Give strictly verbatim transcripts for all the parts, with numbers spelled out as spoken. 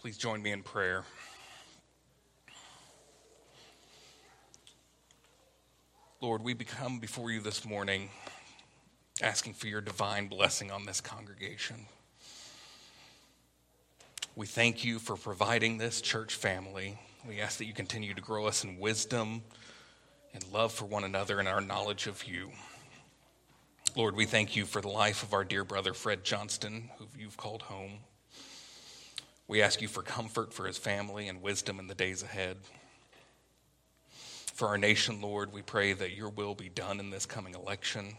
Please join me in prayer. Lord, we come before you this morning asking for your divine blessing on this congregation. We thank you for providing this church family. We ask that you continue to grow us in wisdom and love for one another and our knowledge of you. Lord, we thank you for the life of our dear brother Fred Johnston, who you've called home. We ask you for comfort for his family and wisdom in the days ahead. For our nation, Lord, we pray that your will be done in this coming election.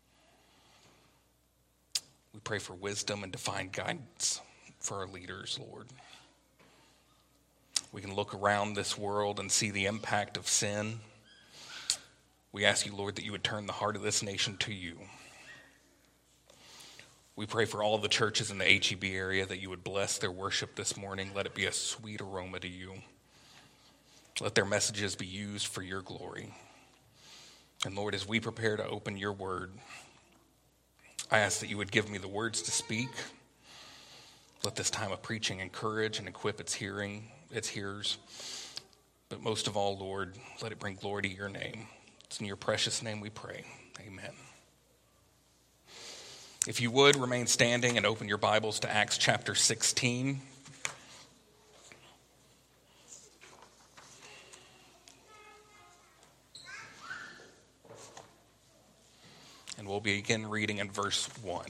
We pray for wisdom and divine guidance for our leaders, Lord. We can look around this world and see the impact of sin. We ask you, Lord, that you would turn the heart of this nation to you. We pray for all the churches in the H E B area that you would bless their worship this morning. Let it be a sweet aroma to you. Let their messages be used for your glory. And Lord, as we prepare to open your word, I ask that you would give me the words to speak. Let this time of preaching encourage and equip its hearing, its hearers. But most of all, Lord, let it bring glory to your name. It's in your precious name we pray. Amen. If you would, remain standing and open your Bibles to Acts chapter sixteen. And we'll begin reading in verse one.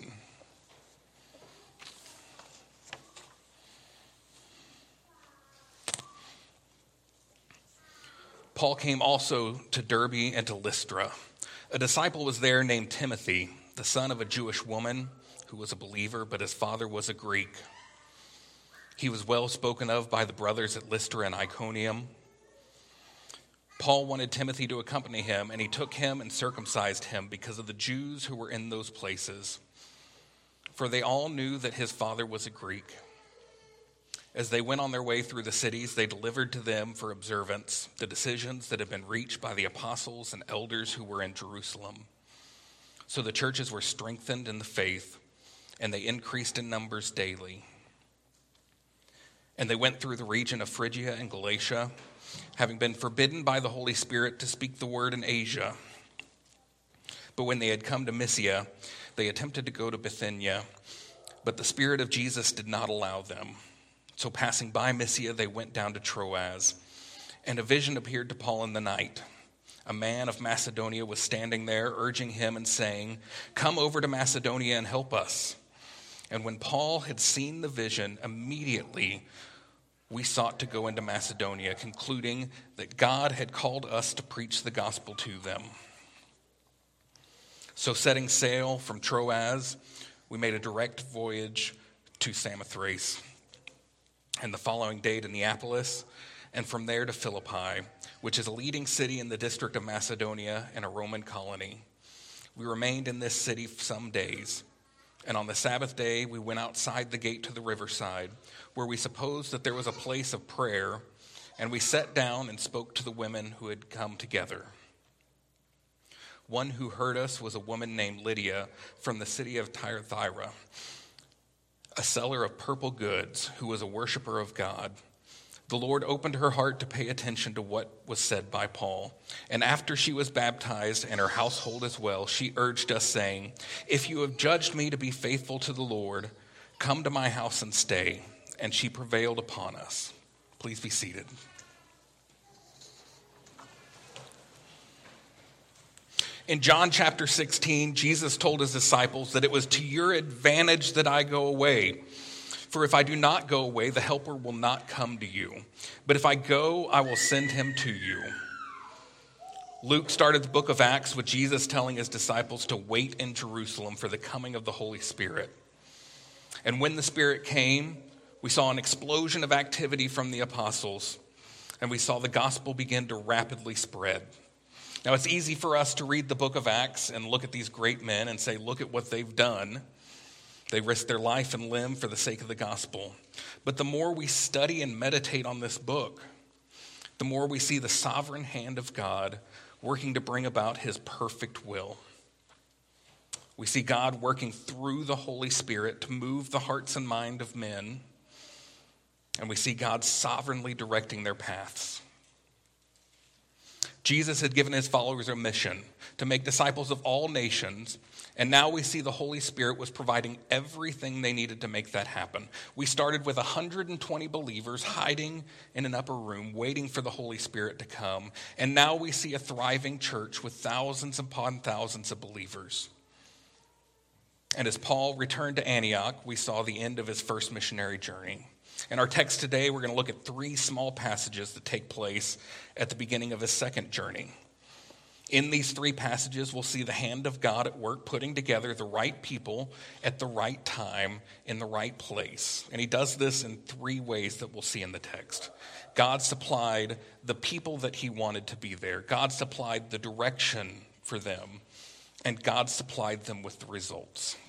Paul came also to Derbe and to Lystra. A disciple was there named Timothy, the son of a Jewish woman who was a believer, but his father was a Greek. He was well spoken of by the brothers at Lystra and Iconium. Paul wanted Timothy to accompany him, and he took him and circumcised him because of the Jews who were in those places, for they all knew that his father was a Greek. As they went on their way through the cities, they delivered to them for observance the decisions that had been reached by the apostles and elders who were in Jerusalem. So the churches were strengthened in the faith, and they increased in numbers daily. And they went through the region of Phrygia and Galatia, having been forbidden by the Holy Spirit to speak the word in Asia. But when they had come to Mysia, they attempted to go to Bithynia, but the Spirit of Jesus did not allow them. So passing by Mysia, they went down to Troas, and a vision appeared to Paul in the night. A man of Macedonia was standing there, urging him and saying, "Come over to Macedonia and help us." And when Paul had seen the vision, immediately we sought to go into Macedonia, concluding that God had called us to preach the gospel to them. So setting sail from Troas, we made a direct voyage to Samothrace, and the following day to Neapolis, and from there to Philippi, which is a leading city in the district of Macedonia and a Roman colony. We remained in this city some days, and on the Sabbath day we went outside the gate to the riverside, where we supposed that there was a place of prayer, and we sat down and spoke to the women who had come together. One who heard us was a woman named Lydia from the city of Thyatira, a seller of purple goods, who was a worshiper of God. The Lord opened her heart to pay attention to what was said by Paul. And after she was baptized, and her household as well, she urged us, saying, "If you have judged me to be faithful to the Lord, come to my house and stay." And she prevailed upon us. Please be seated. In John chapter sixteen, Jesus told his disciples that it was to your advantage that I go away. For if I do not go away, the Helper will not come to you. But if I go, I will send him to you. Luke started the book of Acts with Jesus telling his disciples to wait in Jerusalem for the coming of the Holy Spirit. And when the Spirit came, we saw an explosion of activity from the apostles, and we saw the gospel begin to rapidly spread. Now, it's easy for us to read the book of Acts and look at these great men and say, look at what they've done. They risked their life and limb for the sake of the gospel. But the more we study and meditate on this book, the more we see the sovereign hand of God working to bring about his perfect will. We see God working through the Holy Spirit to move the hearts and mind of men And we see God sovereignly directing their paths. Jesus had given his followers a mission to make disciples of all nations, and now we see the Holy Spirit was providing everything they needed to make that happen. We started with one hundred twenty believers hiding in an upper room, waiting for the Holy Spirit to come, and now we see a thriving church with thousands upon thousands of believers. And as Paul returned to Antioch, we saw the end of his first missionary journey. In our text today, we're going to look at three small passages that take place at the beginning of his second journey. In these three passages, we'll see the hand of God at work putting together the right people at the right time in the right place. And he does this in three ways that we'll see in the text. God supplied the people that he wanted to be there. God supplied the direction for them. And God supplied them with the results.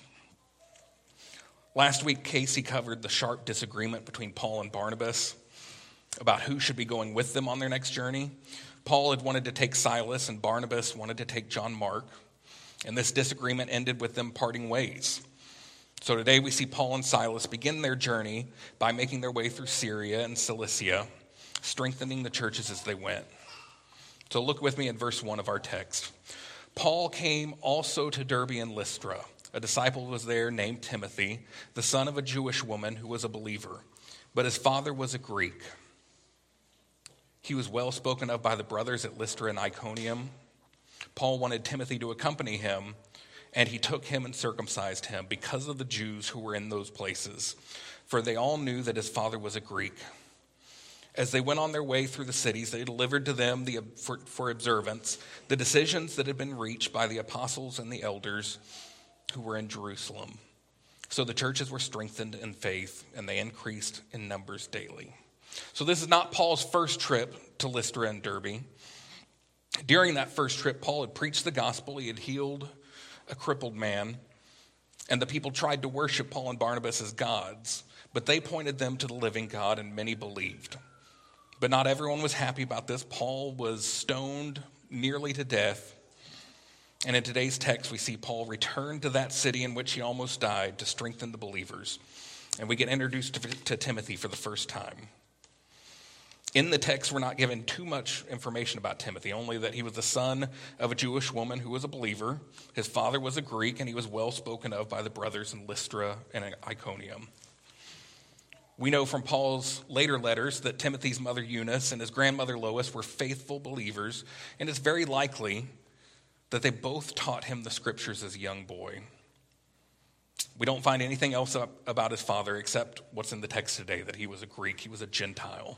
Last week, Casey covered the sharp disagreement between Paul and Barnabas about who should be going with them on their next journey. Paul had wanted to take Silas, and Barnabas wanted to take John Mark. And this disagreement ended with them parting ways. So today we see Paul and Silas begin their journey by making their way through Syria and Cilicia, strengthening the churches as they went. So look with me at verse one of our text. Paul came also to Derbe and Lystra. A disciple was there named Timothy, the son of a Jewish woman who was a believer, but his father was a Greek. He was well spoken of by the brothers at Lystra and Iconium. Paul wanted Timothy to accompany him, and he took him and circumcised him because of the Jews who were in those places, for they all knew that his father was a Greek. As they went on their way through the cities, they delivered to them the, for, for observance the decisions that had been reached by the apostles and the elders who were in Jerusalem. So the churches were strengthened in faith, and they increased in numbers daily. So this is not Paul's first trip to Lystra and Derbe. During that first trip, Paul had preached the gospel. He had healed a crippled man, and the people tried to worship Paul and Barnabas as gods, but they pointed them to the living God, and many believed. But not everyone was happy about this. Paul was stoned nearly to death. And in today's text, we see Paul return to that city in which he almost died to strengthen the believers. And we get introduced to, to Timothy for the first time. In the text, we're not given too much information about Timothy, only that he was the son of a Jewish woman who was a believer. His father was a Greek, and he was well spoken of by the brothers in Lystra and Iconium. We know from Paul's later letters that Timothy's mother Eunice and his grandmother Lois were faithful believers, and it's very likely that they both taught him the scriptures as a young boy. We don't find anything else about his father except what's in the text today, that he was a Greek, he was a Gentile.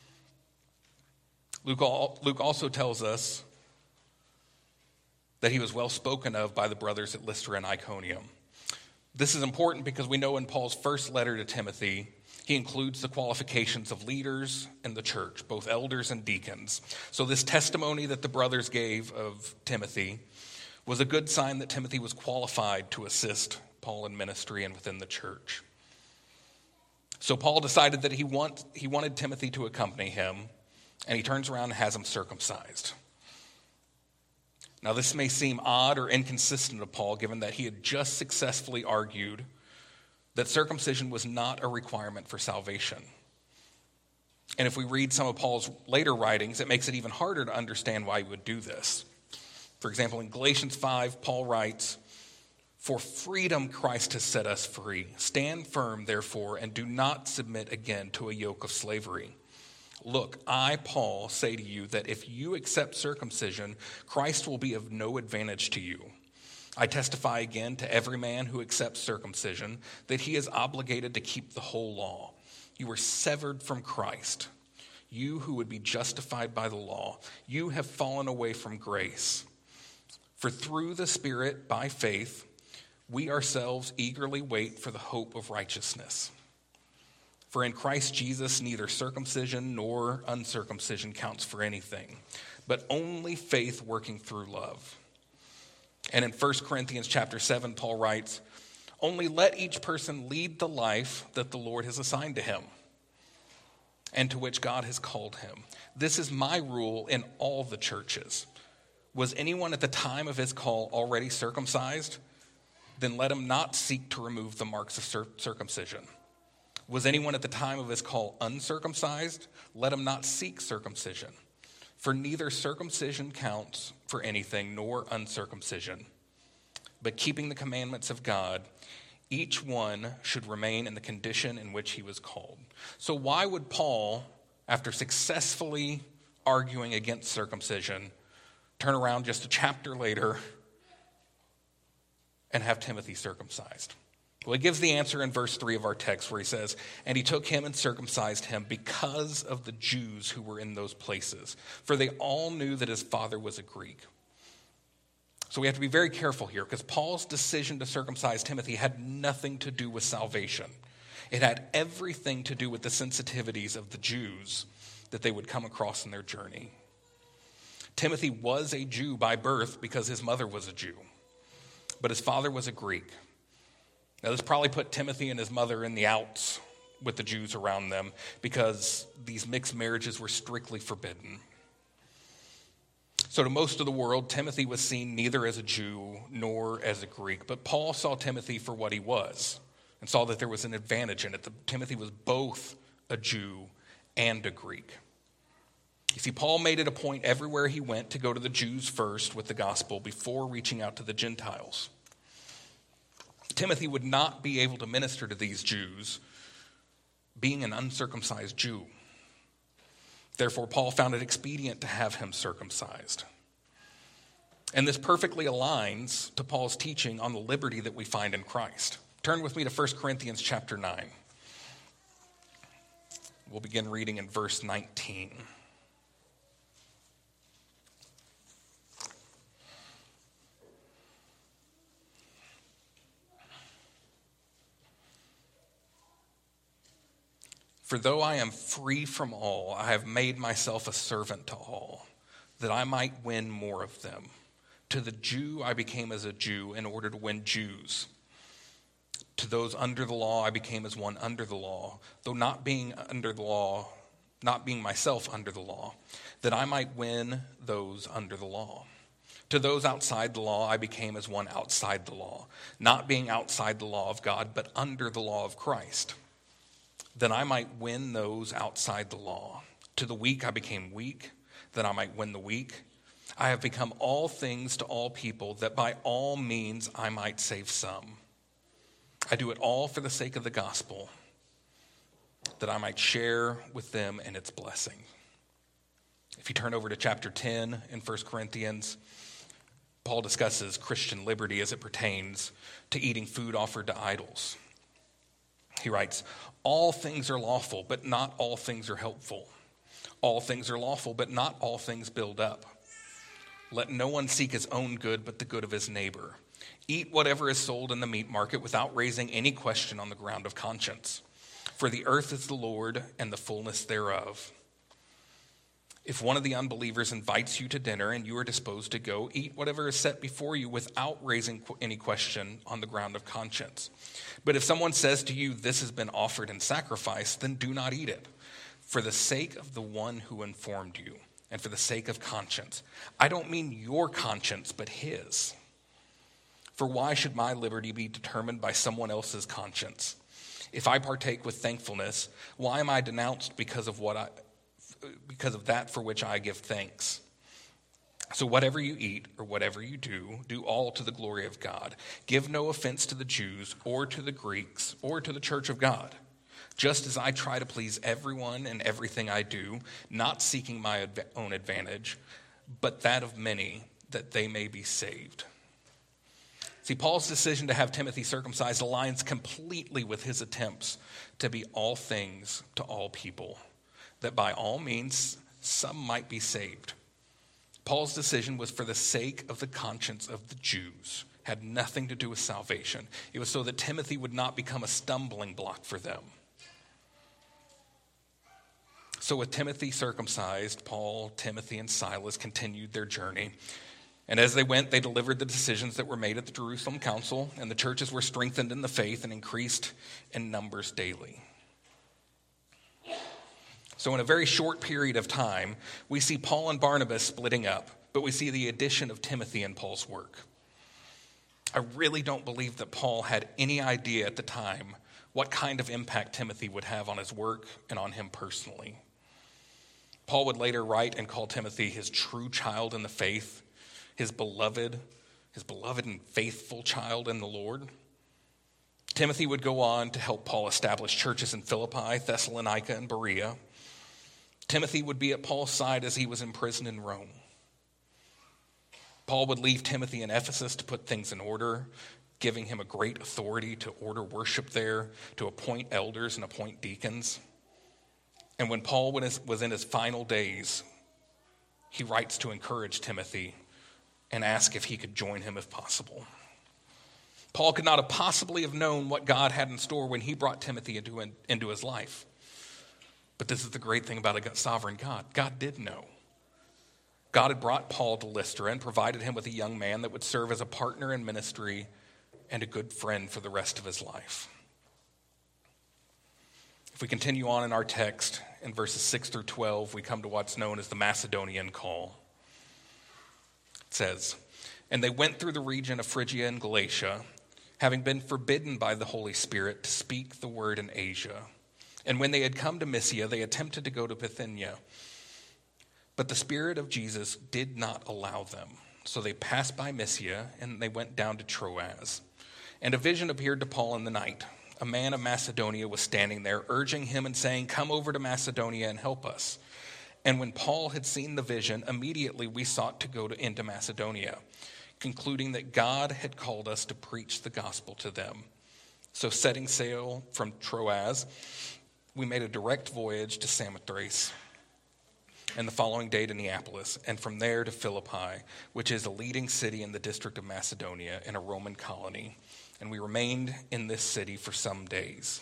Luke also tells us that he was well spoken of by the brothers at Lystra and Iconium. This is important because we know in Paul's first letter to Timothy, he includes the qualifications of leaders in the church, both elders and deacons. So this testimony that the brothers gave of Timothy was a good sign that Timothy was qualified to assist Paul in ministry and within the church. So Paul decided that he want, he wanted Timothy to accompany him, and he turns around and has him circumcised. Now this may seem odd or inconsistent of Paul, given that he had just successfully argued that circumcision was not a requirement for salvation. And if we read some of Paul's later writings, it makes it even harder to understand why he would do this. For example, in Galatians five, Paul writes, "For freedom Christ has set us free. Stand firm, therefore, and do not submit again to a yoke of slavery. Look, I, Paul, say to you that if you accept circumcision, Christ will be of no advantage to you. I testify again to every man who accepts circumcision that he is obligated to keep the whole law. You are severed from Christ. You who would be justified by the law, you have fallen away from grace. For through the Spirit, by faith, we ourselves eagerly wait for the hope of righteousness. For in Christ Jesus, neither circumcision nor uncircumcision counts for anything, but only faith working through love." And in First Corinthians chapter seven, Paul writes, "Only let each person lead the life that the Lord has assigned to him and to which God has called him. This is my rule in all the churches. Was anyone at the time of his call already circumcised? Then let him not seek to remove the marks of circumcision. Was anyone at the time of his call uncircumcised? Let him not seek circumcision. For neither circumcision counts for anything, nor uncircumcision. But keeping the commandments of God, each one should remain in the condition in which he was called. So why would Paul, after successfully arguing against circumcision, turn around just a chapter later and have Timothy circumcised? Well, he gives the answer in verse three of our text where he says, "And he took him and circumcised him because of the Jews who were in those places, for they all knew that his father was a Greek." So we have to be very careful here because Paul's decision to circumcise Timothy had nothing to do with salvation. It had everything to do with the sensitivities of the Jews that they would come across in their journey. Timothy was a Jew by birth because his mother was a Jew, but his father was a Greek. Now, this probably put Timothy and his mother in the outs with the Jews around them because these mixed marriages were strictly forbidden. So to most of the world, Timothy was seen neither as a Jew nor as a Greek, but Paul saw Timothy for what he was and saw that there was an advantage in it, that Timothy was both a Jew and a Greek. You see, Paul made it a point everywhere he went to go to the Jews first with the gospel before reaching out to the Gentiles. Timothy would not be able to minister to these Jews being an uncircumcised Jew. Therefore, Paul found it expedient to have him circumcised. And this perfectly aligns to Paul's teaching on the liberty that we find in Christ. Turn with me to First Corinthians chapter nine. We'll begin reading in verse nineteen. "For though I am free from all, I have made myself a servant to all, that I might win more of them. To the Jew I became as a Jew in order to win Jews. To those under the law I became as one under the law, though not being under the law, not being myself under the law, that I might win those under the law. To those outside the law I became as one outside the law, not being outside the law of God, but under the law of Christ, that I might win those outside the law. To the weak I became weak, that I might win the weak. I have become all things to all people, that by all means I might save some. I do it all for the sake of the gospel, that I might share with them in its blessing." If you turn over to chapter ten in First Corinthians, Paul discusses Christian liberty as it pertains to eating food offered to idols. He writes, "All things are lawful, but not all things are helpful. All things are lawful, but not all things build up. Let no one seek his own good, but the good of his neighbor. Eat whatever is sold in the meat market without raising any question on the ground of conscience. For the earth is the Lord and the fullness thereof. If one of the unbelievers invites you to dinner and you are disposed to go, eat whatever is set before you without raising any question on the ground of conscience. But if someone says to you, 'This has been offered in sacrifice,' then do not eat it, for the sake of the one who informed you and for the sake of conscience. I don't mean your conscience, but his. For why should my liberty be determined by someone else's conscience? If I partake with thankfulness, why am I denounced because of what I... because of that for which I give thanks? So whatever you eat or whatever you do, do all to the glory of God. Give no offense to the Jews or to the Greeks or to the church of God, just as I try to please everyone in everything I do, not seeking my own advantage, but that of many, that they may be saved." See, Paul's decision to have Timothy circumcised aligns completely with his attempts to be all things to all people, that by all means some might be saved. Paul's decision was for the sake of the conscience of the Jews, had nothing to do with salvation. It was so that Timothy would not become a stumbling block for them. So with Timothy circumcised, Paul, Timothy, and Silas continued their journey. And as they went, they delivered the decisions that were made at the Jerusalem Council, and the churches were strengthened in the faith and increased in numbers daily. So in a very short period of time, we see Paul and Barnabas splitting up, but we see the addition of Timothy in Paul's work. I really don't believe that Paul had any idea at the time what kind of impact Timothy would have on his work and on him personally. Paul would later write and call Timothy his true child in the faith, his beloved, his beloved and faithful child in the Lord. Timothy would go on to help Paul establish churches in Philippi, Thessalonica, and Berea. Timothy would be at Paul's side as he was imprisoned in Rome. Paul would leave Timothy in Ephesus to put things in order, giving him a great authority to order worship there, to appoint elders and appoint deacons. And when Paul was in his final days, he writes to encourage Timothy and ask if he could join him if possible. Paul could not have possibly have known what God had in store when he brought Timothy into, into his life. But this is the great thing about a sovereign God. God did know. God had brought Paul to Lystra and provided him with a young man that would serve as a partner in ministry and a good friend for the rest of his life. If we continue on in our text, in verses six through twelve, we come to what's known as the Macedonian call. It says, "And they went through the region of Phrygia and Galatia, having been forbidden by the Holy Spirit to speak the word in Asia. And when they had come to Mysia, they attempted to go to Bithynia. But the Spirit of Jesus did not allow them. So they passed by Mysia, and they went down to Troas. And a vision appeared to Paul in the night. A man of Macedonia was standing there, urging him and saying, 'Come over to Macedonia and help us.' And when Paul had seen the vision, immediately we sought to go to, into Macedonia, concluding that God had called us to preach the gospel to them. So setting sail from Troas, we made a direct voyage to Samothrace, and the following day to Neapolis, and from there to Philippi, which is a leading city in the district of Macedonia and a Roman colony. And we remained in this city for some days."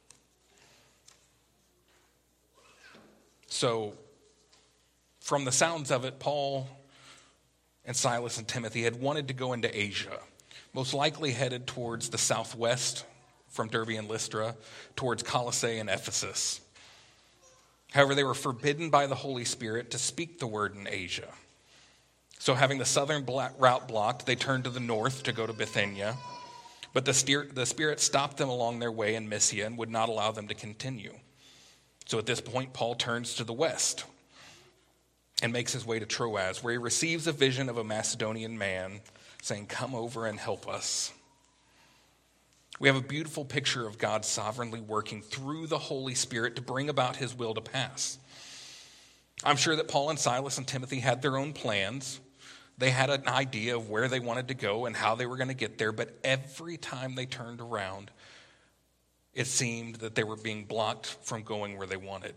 So, from the sounds of it, Paul and Silas and Timothy had wanted to go into Asia, most likely headed towards the southwest from Derbe and Lystra, towards Colossae and Ephesus. However, they were forbidden by the Holy Spirit to speak the word in Asia. So having the southern route blocked, they turned to the north to go to Bithynia. But the Spirit stopped them along their way in Mysia and would not allow them to continue. So at this point, Paul turns to the west and makes his way to Troas, where he receives a vision of a Macedonian man saying, "Come over and help us." We have a beautiful picture of God sovereignly working through the Holy Spirit to bring about his will to pass. I'm sure that Paul and Silas and Timothy had their own plans. They had an idea of where they wanted to go and how they were going to get there, but every time they turned around, it seemed that they were being blocked from going where they wanted.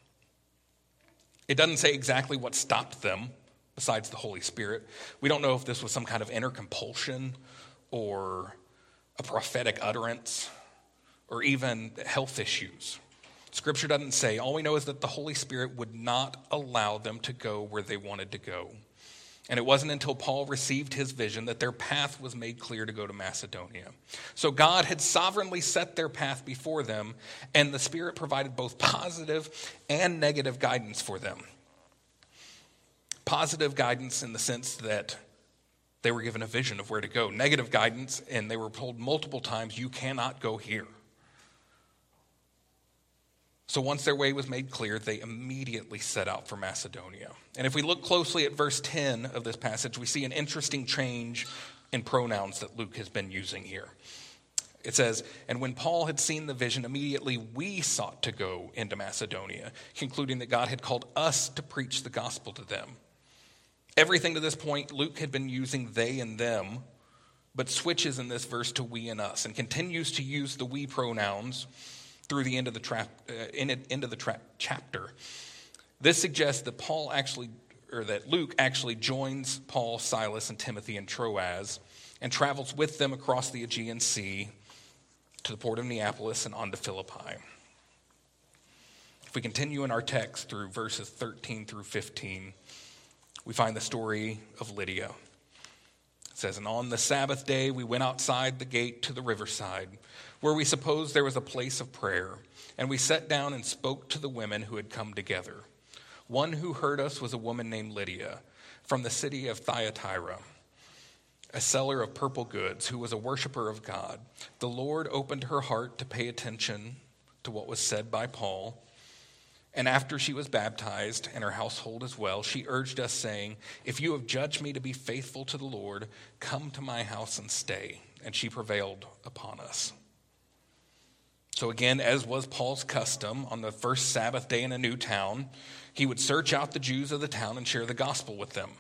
It doesn't say exactly what stopped them, besides the Holy Spirit. We don't know if this was some kind of inner compulsion or a prophetic utterance or even health issues. Scripture doesn't say. All we know is that the Holy Spirit would not allow them to go where they wanted to go. And it wasn't until Paul received his vision that their path was made clear to go to Macedonia. So God had sovereignly set their path before them, and the Spirit provided both positive and negative guidance for them. Positive guidance in the sense that they were given a vision of where to go. Negative guidance, and they were told multiple times, "You cannot go here." So once their way was made clear, they immediately set out for Macedonia. And if we look closely at verse ten of this passage, we see an interesting change in pronouns that Luke has been using here. It says, "And when Paul had seen the vision, immediately we sought to go into Macedonia, concluding that God had called us to preach the gospel to them." Everything to this point, Luke had been using they and them, but switches in this verse to we and us, and continues to use the we pronouns through the end of the tra- uh, in it, end of the tra- chapter. This suggests that Paul actually, or that Luke actually joins Paul, Silas, and Timothy in Troas and travels with them across the Aegean Sea to the port of Neapolis and on to Philippi. If we continue in our text through verses thirteen through fifteen, we find the story of Lydia. It says, "And on the Sabbath day we went outside the gate to the riverside, where we supposed there was a place of prayer. And we sat down and spoke to the women who had come together. One who heard us was a woman named Lydia, from the city of Thyatira, a seller of purple goods, who was a worshiper of God. The Lord opened her heart to pay attention to what was said by Paul. And after she was baptized, and her household as well, she urged us, saying, "If you have judged me to be faithful to the Lord, come to my house and stay." And she prevailed upon us. So again, as was Paul's custom, on the first Sabbath day in a new town, he would search out the Jews of the town and share the gospel with them.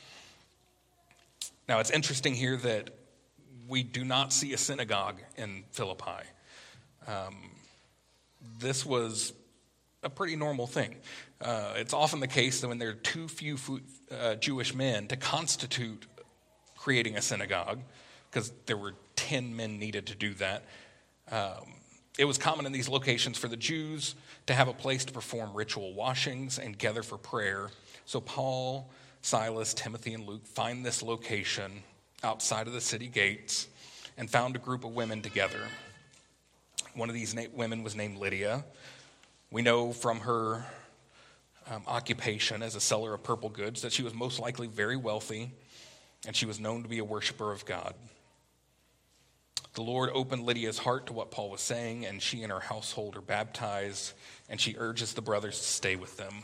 Now, it's interesting here that we do not see a synagogue in Philippi. Um, this was a pretty normal thing. Uh, it's often the case that when there are too few uh, Jewish men to constitute creating a synagogue, because there were ten men needed to do that, um, it was common in these locations for the Jews to have a place to perform ritual washings and gather for prayer. So Paul, Silas, Timothy, and Luke find this location outside of the city gates and found a group of women together. One of these na- women was named Lydia. We know from her um, occupation as a seller of purple goods that she was most likely very wealthy, and she was known to be a worshiper of God. The Lord opened Lydia's heart to what Paul was saying, and she and her household are baptized, and she urges the brothers to stay with them.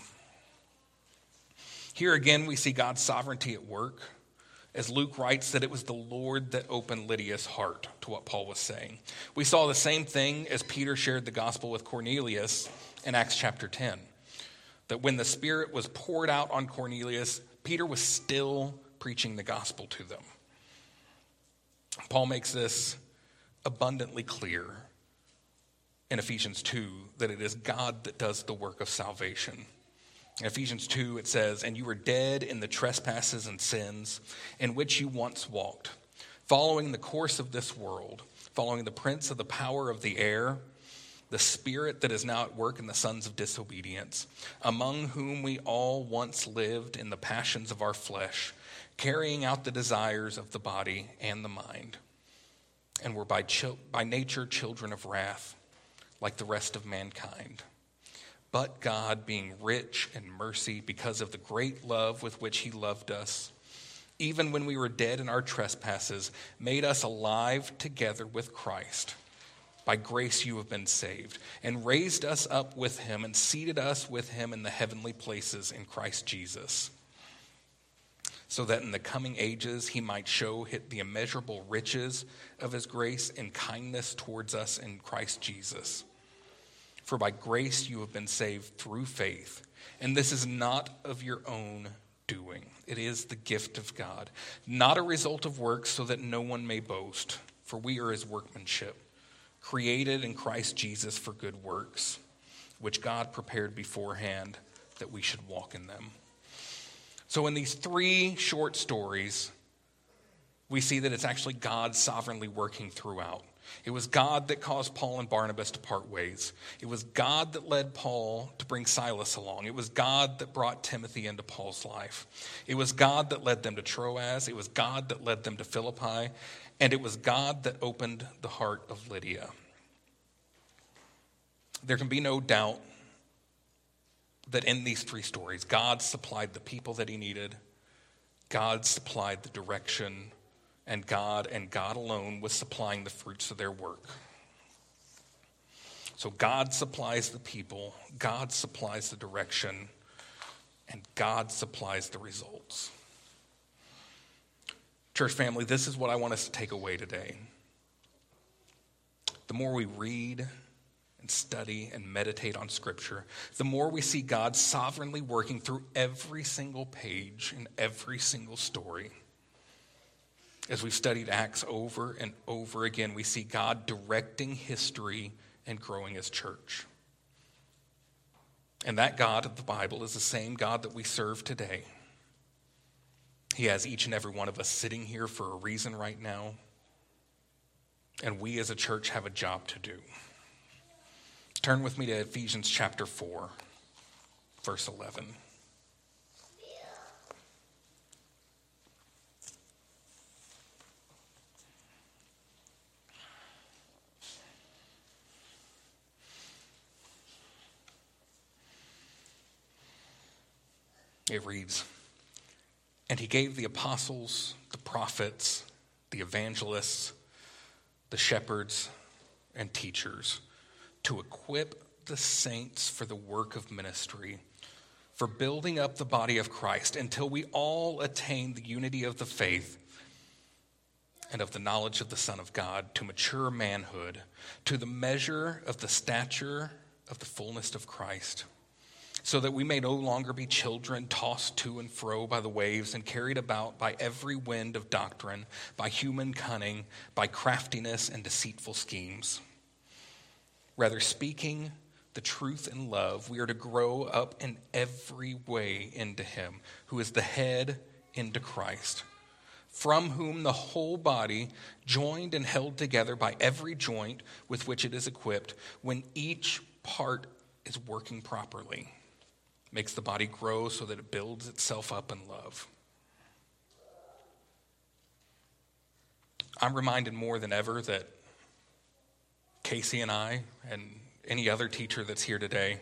Here again, we see God's sovereignty at work, as Luke writes that it was the Lord that opened Lydia's heart to what Paul was saying. We saw the same thing as Peter shared the gospel with Cornelius in Acts chapter ten, that when the Spirit was poured out on Cornelius, Peter was still preaching the gospel to them. Paul makes this abundantly clear in Ephesians two that it is God that does the work of salvation. In Ephesians two, it says, "And you were dead in the trespasses and sins in which you once walked, following the course of this world, following the prince of the power of the air, the spirit that is now at work in the sons of disobedience, among whom we all once lived in the passions of our flesh, carrying out the desires of the body and the mind, and were by, chil- by nature children of wrath, like the rest of mankind. But God, being rich in mercy because of the great love with which he loved us, even when we were dead in our trespasses, made us alive together with Christ. By grace you have been saved, and raised us up with him and seated us with him in the heavenly places in Christ Jesus, so that in the coming ages he might show the immeasurable riches of his grace and kindness towards us in Christ Jesus. For by grace you have been saved through faith, and this is not of your own doing. It is the gift of God, not a result of works, so that no one may boast. For we are his workmanship, created in Christ Jesus for good works, which God prepared beforehand that we should walk in them." So in these three short stories, we see that it's actually God sovereignly working throughout. It was God that caused Paul and Barnabas to part ways. It was God that led Paul to bring Silas along. It was God that brought Timothy into Paul's life. It was God that led them to Troas. It was God that led them to Philippi. And it was God that opened the heart of Lydia. There can be no doubt that in these three stories, God supplied the people that he needed. God supplied the direction, and God and God alone was supplying the fruits of their work. So God supplies the people, God supplies the direction, and God supplies the results. Church family, this is what I want us to take away today. The more we read and study and meditate on Scripture, the more we see God sovereignly working through every single page and every single story. As we've studied Acts over and over again, we see God directing history and growing his church. And that God of the Bible is the same God that we serve today. He has each and every one of us sitting here for a reason right now. And we as a church have a job to do. Turn with me to Ephesians chapter four, verse eleven. It reads, "And he gave the apostles, the prophets, the evangelists, the shepherds, and teachers, to equip the saints for the work of ministry, for building up the body of Christ until we all attain the unity of the faith and of the knowledge of the Son of God, to mature manhood, to the measure of the stature of the fullness of Christ, so that we may no longer be children tossed to and fro by the waves and carried about by every wind of doctrine, by human cunning, by craftiness and deceitful schemes. Rather, speaking the truth in love, we are to grow up in every way into him, who is the head, into Christ, from whom the whole body, joined and held together by every joint with which it is equipped, when each part is working properly, makes the body grow so that it builds itself up in love. I'm reminded more than ever that Casey and I, and any other teacher that's here today,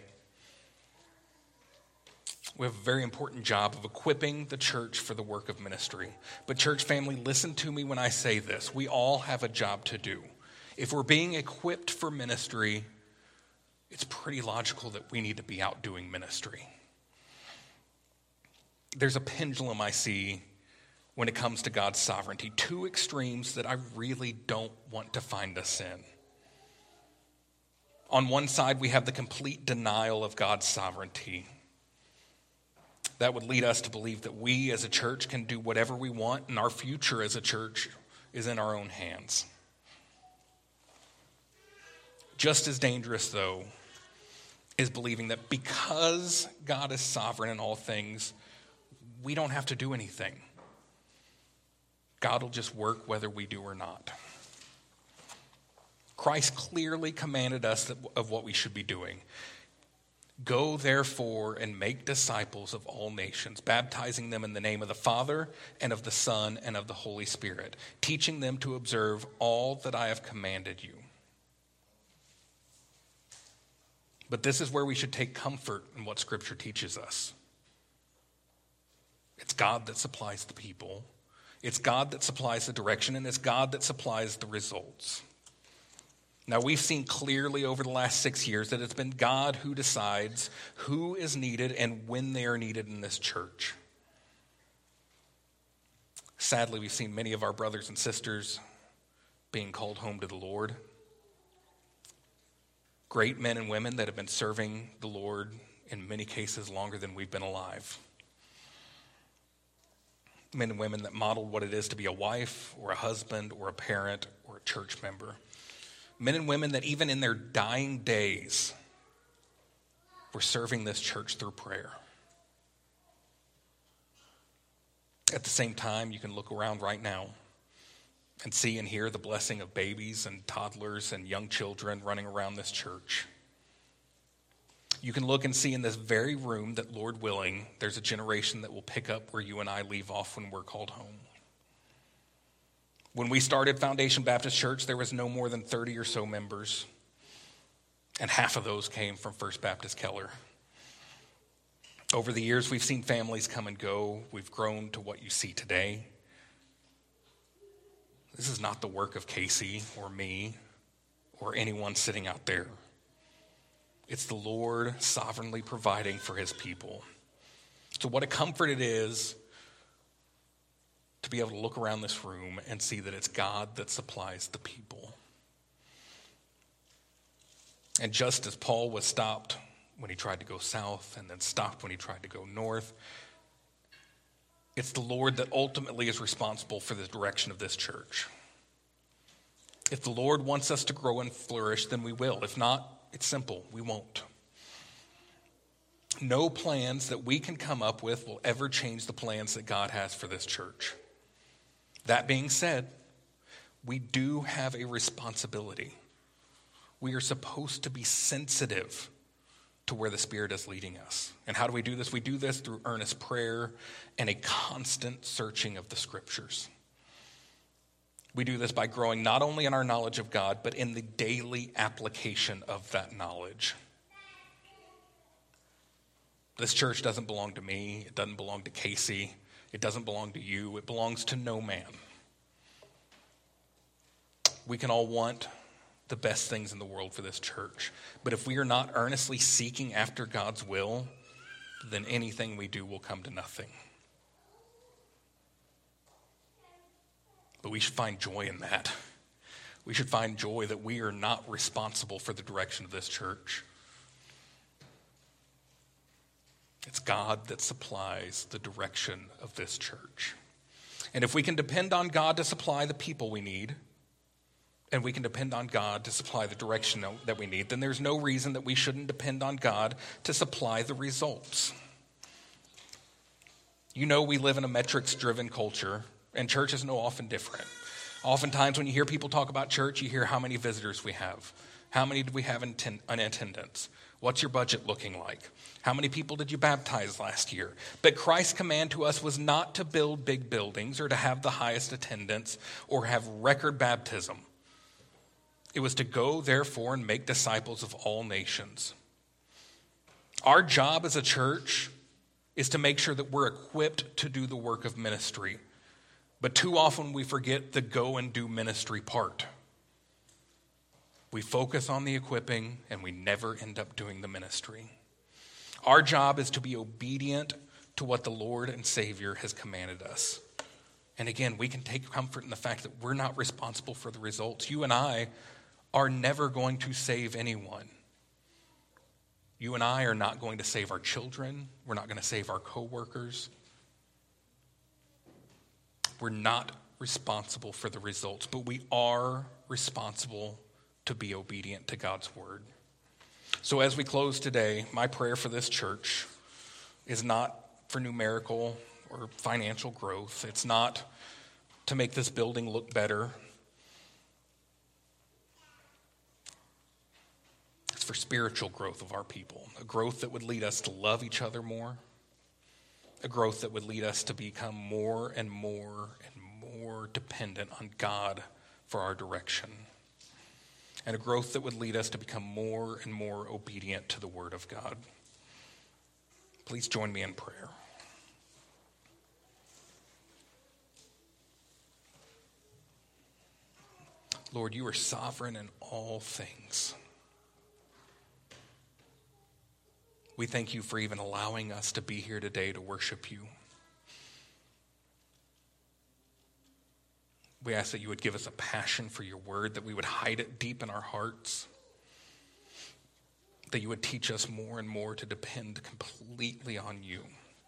we have a very important job of equipping the church for the work of ministry. But church family, listen to me when I say this. We all have a job to do. If we're being equipped for ministry, it's pretty logical that we need to be out doing ministry. There's a pendulum I see when it comes to God's sovereignty. Two extremes that I really don't want to find us in. On one side, we have the complete denial of God's sovereignty. That would lead us to believe that we as a church can do whatever we want, and our future as a church is in our own hands. Just as dangerous, though, is believing that because God is sovereign in all things, we don't have to do anything. God will just work whether we do or not. Christ clearly commanded us of what we should be doing. Go, therefore, and make disciples of all nations, baptizing them in the name of the Father and of the Son and of the Holy Spirit, teaching them to observe all that I have commanded you. But this is where we should take comfort in what Scripture teaches us. It's God that supplies the people. It's God that supplies the direction, and it's God that supplies the results. Now, we've seen clearly over the last six years that it's been God who decides who is needed and when they are needed in this church. Sadly, we've seen many of our brothers and sisters being called home to the Lord. Great men and women that have been serving the Lord in many cases longer than we've been alive. Men and women that modeled what it is to be a wife or a husband or a parent or a church member. Men and women that even in their dying days were serving this church through prayer. At the same time, you can look around right now and see and hear the blessing of babies and toddlers and young children running around this church. You can look and see in this very room that, Lord willing, there's a generation that will pick up where you and I leave off when we're called home. When we started Foundation Baptist Church, there was no more than thirty or so members, and half of those came from First Baptist Keller. Over the years, we've seen families come and go. We've grown to what you see today. This is not the work of Casey or me or anyone sitting out there. It's the Lord sovereignly providing for his people. So what a comfort it is to be able to look around this room and see that it's God that supplies the people. And just as Paul was stopped when he tried to go south and then stopped when he tried to go north, it's the Lord that ultimately is responsible for the direction of this church. If the Lord wants us to grow and flourish, then we will. If not, it's simple, we won't. No plans that we can come up with will ever change the plans that God has for this church. That being said, we do have a responsibility. We are supposed to be sensitive to where the Spirit is leading us. And how do we do this? We do this through earnest prayer and a constant searching of the Scriptures. We do this by growing not only in our knowledge of God, but in the daily application of that knowledge. This church doesn't belong to me. It doesn't belong to Casey. It doesn't belong to you. It belongs to no man. We can all want the best things in the world for this church. But if we are not earnestly seeking after God's will, then anything we do will come to nothing. But we should find joy in that. We should find joy that we are not responsible for the direction of this church. It's God that supplies the direction of this church. And if we can depend on God to supply the people we need, and we can depend on God to supply the direction that we need, then there's no reason that we shouldn't depend on God to supply the results. You know, we live in a metrics-driven culture, and church is no often different. Oftentimes when you hear people talk about church, you hear how many visitors we have. How many did we have in, ten, in attendance? What's your budget looking like? How many people did you baptize last year? But Christ's command to us was not to build big buildings or to have the highest attendance or have record baptism. It was to go, therefore, and make disciples of all nations. Our job as a church is to make sure that we're equipped to do the work of ministry. But too often we forget the go and do ministry part. We focus on the equipping and we never end up doing the ministry. Our job is to be obedient to what the Lord and Savior has commanded us. And again, we can take comfort in the fact that we're not responsible for the results. You and I are never going to save anyone. You and I are not going to save our children. We're not going to save our coworkers. We're not responsible for the results, but we are responsible to be obedient to God's word. So as we close today, my prayer for this church is not for numerical or financial growth. It's not to make this building look better. It's for spiritual growth of our people, a growth that would lead us to love each other more, a growth that would lead us to become more and more and more dependent on God for our direction, and a growth that would lead us to become more and more obedient to the word of God. Please join me in prayer. Lord, you are sovereign in all things. We thank you for even allowing us to be here today to worship you. We ask that you would give us a passion for your word, that we would hide it deep in our hearts, that you would teach us more and more to depend completely on you.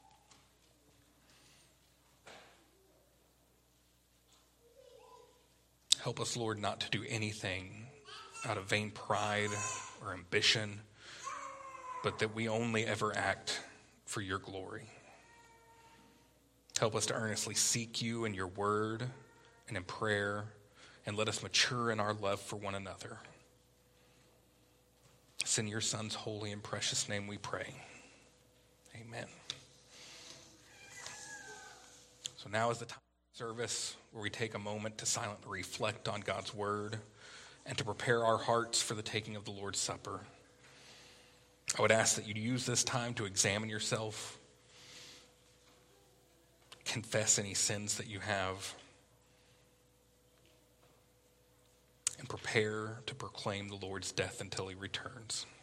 Help us, Lord, not to do anything out of vain pride or ambition, but that we only ever act for your glory. Help us to earnestly seek you in your word and in prayer, and let us mature in our love for one another. It's in your Son's holy and precious name we pray. Amen. So now is the time of service where we take a moment to silently reflect on God's word and to prepare our hearts for the taking of the Lord's Supper. I would ask that you use this time to examine yourself, confess any sins that you have, and prepare to proclaim the Lord's death until he returns.